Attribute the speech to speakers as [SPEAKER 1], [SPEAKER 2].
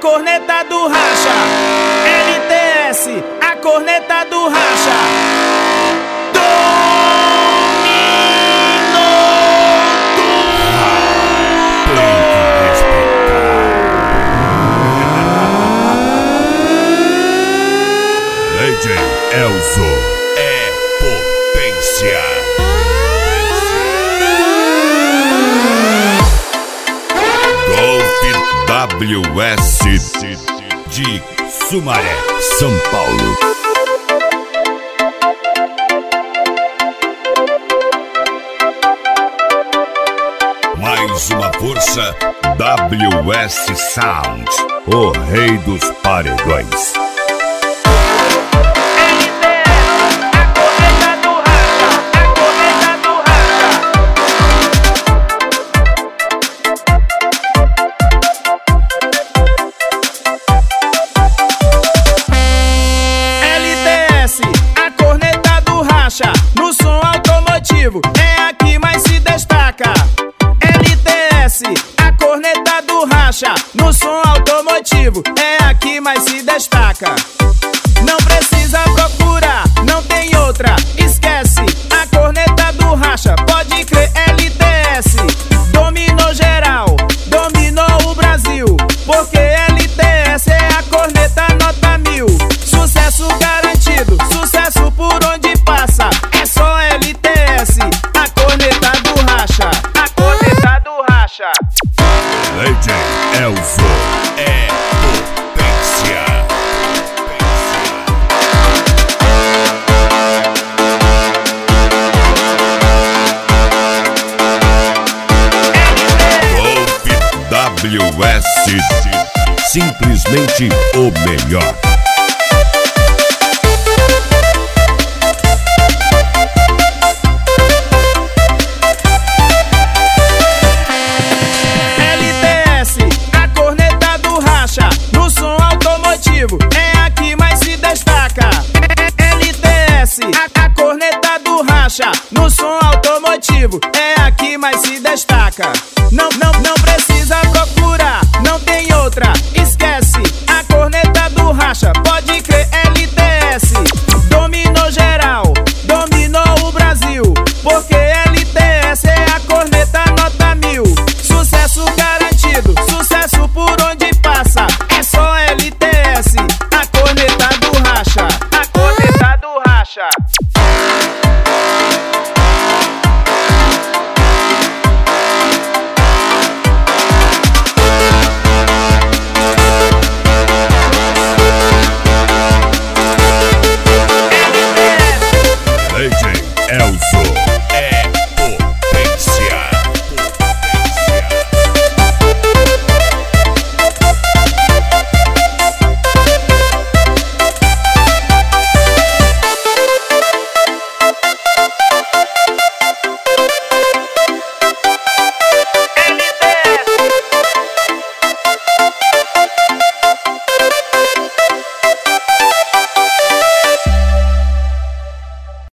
[SPEAKER 1] corneta do racha. LTS, a corneta do racha.
[SPEAKER 2] DJ Elzo é potência. Golf WS de Sumaré, São Paulo. Mais uma força, WS Sound, o rei dos paredões.
[SPEAKER 1] No som automotivo é a que mais se destaca. LTS, a corneta do racha. No som automotivo é a que mais se destaca. Não precisa procurar, não tem outra. Esquece, a corneta do racha. Pode crer, LTS dominou geral, dominou o Brasil. Porque LTS é a corneta nota 1000. Sucesso garantido, sucesso por onde passa. É só LTS, a corneta do racha. A corneta do racha.
[SPEAKER 2] DJ Elzo é potência. Golf WS, simplesmente o melhor.